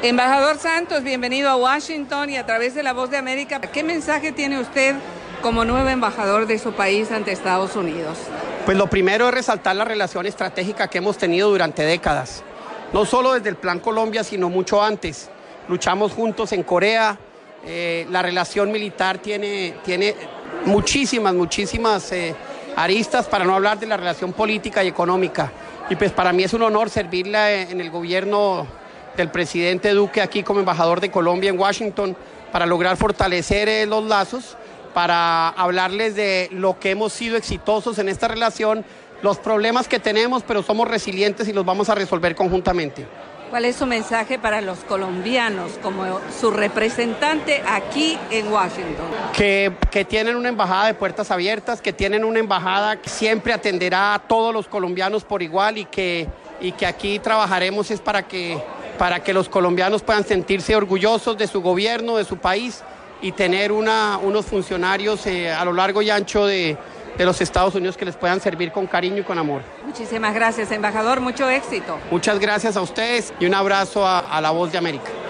Embajador Santos, bienvenido a Washington y a través de La Voz de América. ¿Qué mensaje tiene usted como nuevo embajador de su país ante Estados Unidos? Pues lo primero es resaltar la relación estratégica que hemos tenido durante décadas. No solo desde el Plan Colombia, sino mucho antes. Luchamos juntos en Corea. La relación militar tiene muchísimas aristas, para no hablar de la relación política y económica. Y pues para mí es un honor servirle en el gobierno del presidente Duque aquí como embajador de Colombia en Washington para lograr fortalecer los lazos, para hablarles de lo que hemos sido exitosos en esta relación, los problemas que tenemos, pero somos resilientes y los vamos a resolver conjuntamente. ¿Cuál es su mensaje para los colombianos como su representante aquí en Washington? Que tienen una embajada de puertas abiertas, que tienen una embajada que siempre atenderá a todos los colombianos por igual y que aquí trabajaremos es para que los colombianos puedan sentirse orgullosos de su gobierno, de su país y tener unos funcionarios a lo largo y ancho de los Estados Unidos que les puedan servir con cariño y con amor. Muchísimas gracias, embajador. Mucho éxito. Muchas gracias a ustedes y un abrazo a La Voz de América.